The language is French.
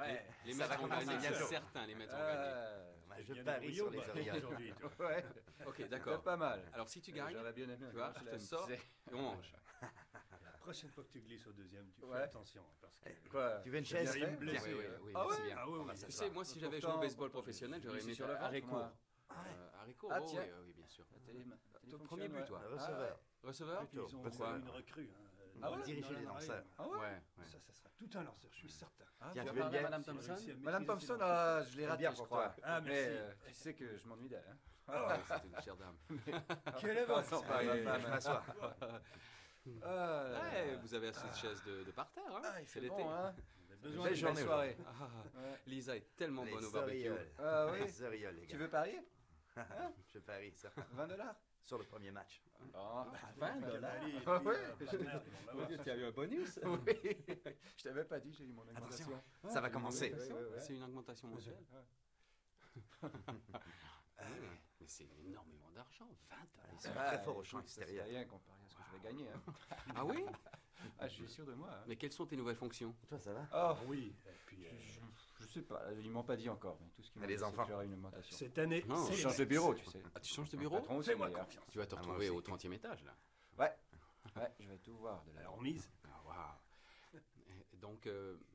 Ouais, Les ça maîtres va ont commencer gagné, c'est bientôt. certain, les maîtres ont gagné. Je parie sur les Orioles. aujourd'hui. Ok, Ouais, c'est d'accord. pas mal. Alors si tu gagnes, J'aurais bien aimé. tu vois, je te sors et on mange. La prochaine fois que tu glisses au deuxième, tu fais Ouais. attention. Parce que Quoi? Tu veux une J'ai bien chaise? fait. me blesser. Oui, oui, oui, Ah c'est ouais bien. Ah oui, oui. Tu sais, moi, si j'avais joué au Pourtant, baseball professionnel, j'aurais c'est aimé sur le arrêt ventre, court. moi. Arrêt court, Ah, oui, tiens. oui, bien sûr. Ton premier but, toi. Receveur. Receveur Ils ont Pourquoi une recrue. Ah ouais? Diriger les lanceurs. Ah ouais? Ouais, ouais. Ça sera tout un lanceur, je suis certain. Ah, Tiens, tu tu veux veux parler à bien? Madame S'il Thompson? réussit à Madame maîtriser Thompson, ses je l'ai raté, bien je pour crois. toi. Ah, merci. Mais tu sais que je m'ennuie d'elle. Hein. Ah, c'est une chère dame. Quelle avance. Sans parler, Je m'assois. Ouais, vous avez assez de chaises de parterre, hein. Ah, il C'est fait l'été. bon, hein? Besoin Belle de journée soirée. Ah, Ouais. Lisa est tellement bonne au Les barbecue. Orioles. Ah oui? Les Orioles, les Tu gars. veux parier? Je parie ça. 20 $? Sur le premier match. Ah, Allez, Ah ouais? Tu as eu un bonus? Oui. Je t'avais pas dit, j'ai eu mon augmentation. Ça va commencer. C'est une augmentation mensuelle. Ouais. Mais c'est énormément d'argent, 20 Ils sont très forts au champ écoute, ça, extérieur. C'est rien comparé à ce que je vais gagner. Hein. Ah oui? Ah, je suis sûr de moi. Hein. Mais quelles sont tes nouvelles fonctions? Toi, ça va? Oh, Oui, et puis je sais pas, ils m'ont pas dit encore. Mais tout ce qu'ils m'ont Les dit, c'est enfants. que j'aurai une augmentation. cette année, Non, Je c'est change de bureau, tu sais. Ah, tu changes de Le bureau? patron aussi, Fais-moi d'ailleurs. confiance. Tu vas te Ah, moi retrouver aussi. au 30e étage, là. Ouais, je vais tout voir de là. Alors, mise. Ah, waouh. Et donc,